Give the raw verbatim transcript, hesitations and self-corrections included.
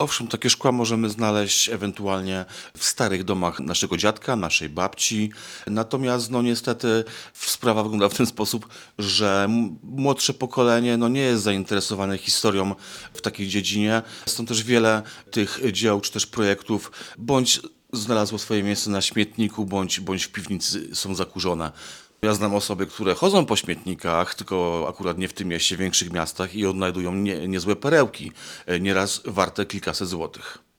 Owszem, takie szkła możemy znaleźć ewentualnie w starych domach naszego dziadka, naszej babci. Natomiast no niestety sprawa wygląda w ten sposób, że m- młodsze pokolenie no nie jest zainteresowane historią w takiej dziedzinie. Stąd też wiele tych dzieł czy też projektów bądź znalazło swoje miejsce na śmietniku, bądź, bądź w piwnicy są zakurzone. Ja znam osoby, które chodzą po śmietnikach, tylko akurat nie w tym mieście, w większych miastach i odnajdują nie, niezłe perełki, e, nieraz warte kilkaset złotych.